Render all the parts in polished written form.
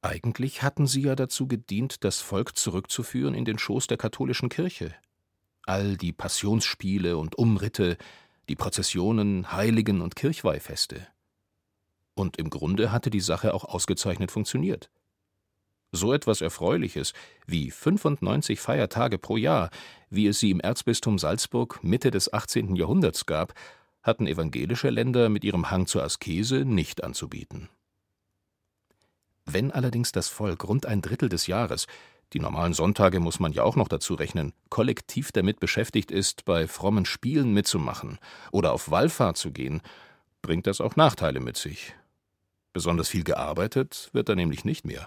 Eigentlich hatten sie ja dazu gedient, das Volk zurückzuführen in den Schoß der katholischen Kirche. All die Passionsspiele und Umritte, die Prozessionen, Heiligen- und Kirchweihfeste. Und im Grunde hatte die Sache auch ausgezeichnet funktioniert. So etwas Erfreuliches wie 95 Feiertage pro Jahr, wie es sie im Erzbistum Salzburg Mitte des 18. Jahrhunderts gab, hatten evangelische Länder mit ihrem Hang zur Askese nicht anzubieten. Wenn allerdings das Volk rund ein Drittel des Jahres, die normalen Sonntage muss man ja auch noch dazu rechnen, kollektiv damit beschäftigt ist, bei frommen Spielen mitzumachen oder auf Wallfahrt zu gehen, bringt das auch Nachteile mit sich. Besonders viel gearbeitet wird da nämlich nicht mehr.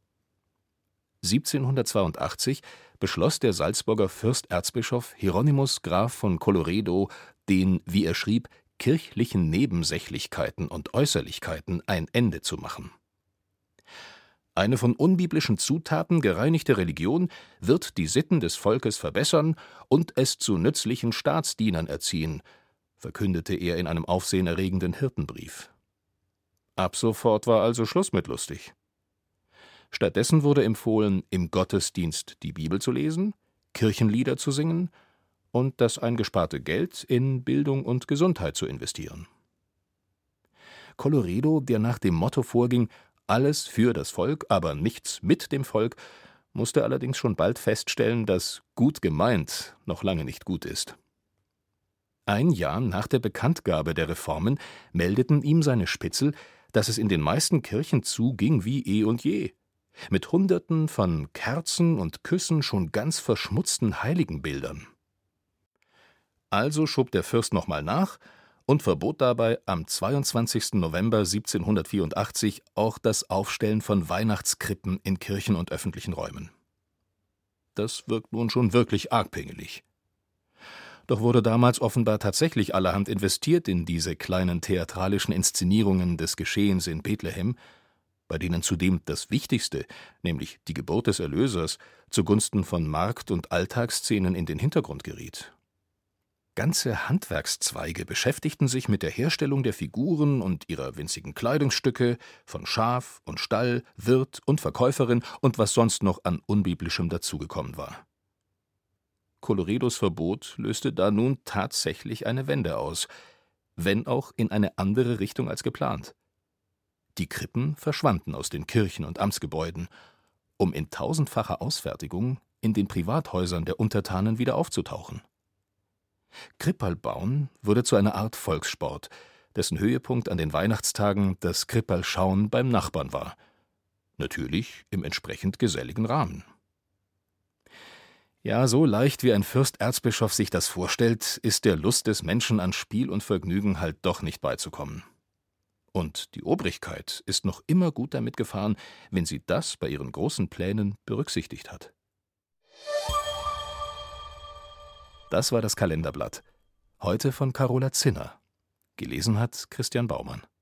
1782 beschloss der Salzburger Fürsterzbischof Hieronymus Graf von Colloredo, den, wie er schrieb, kirchlichen Nebensächlichkeiten und Äußerlichkeiten ein Ende zu machen. Eine von unbiblischen Zutaten gereinigte Religion wird die Sitten des Volkes verbessern und es zu nützlichen Staatsdienern erziehen, verkündete er in einem aufsehenerregenden Hirtenbrief. Ab sofort war also Schluss mit lustig. Stattdessen wurde empfohlen, im Gottesdienst die Bibel zu lesen, Kirchenlieder zu singen und das eingesparte Geld in Bildung und Gesundheit zu investieren. Colloredo, der nach dem Motto vorging, alles für das Volk, aber nichts mit dem Volk, musste allerdings schon bald feststellen, dass gut gemeint noch lange nicht gut ist. Ein Jahr nach der Bekanntgabe der Reformen meldeten ihm seine Spitzel, dass es in den meisten Kirchen zuging wie eh und je, mit Hunderten von Kerzen und Küssen schon ganz verschmutzten Heiligenbildern. Also schob der Fürst nochmal nach und verbot dabei am 22. November 1784 auch das Aufstellen von Weihnachtskrippen in Kirchen und öffentlichen Räumen. Das wirkt nun schon wirklich arg pingelig. Doch wurde damals offenbar tatsächlich allerhand investiert in diese kleinen theatralischen Inszenierungen des Geschehens in Bethlehem, bei denen zudem das Wichtigste, nämlich die Geburt des Erlösers, zugunsten von Markt- und Alltagsszenen in den Hintergrund geriet. Ganze Handwerkszweige beschäftigten sich mit der Herstellung der Figuren und ihrer winzigen Kleidungsstücke, von Schaf und Stall, Wirt und Verkäuferin und was sonst noch an Unbiblischem dazugekommen war. Colloredos Verbot löste da nun tatsächlich eine Wende aus, wenn auch in eine andere Richtung als geplant. Die Krippen verschwanden aus den Kirchen und Amtsgebäuden, um in tausendfacher Ausfertigung in den Privathäusern der Untertanen wieder aufzutauchen. Kripperl bauen wurde zu einer Art Volkssport, dessen Höhepunkt an den Weihnachtstagen das Kripperl-Schauen beim Nachbarn war. Natürlich im entsprechend geselligen Rahmen. Ja, so leicht wie ein Fürsterzbischof sich das vorstellt, ist der Lust des Menschen an Spiel und Vergnügen halt doch nicht beizukommen. Und die Obrigkeit ist noch immer gut damit gefahren, wenn sie das bei ihren großen Plänen berücksichtigt hat. Das war das Kalenderblatt. Heute von Carola Zinner. Gelesen hat Christian Baumann.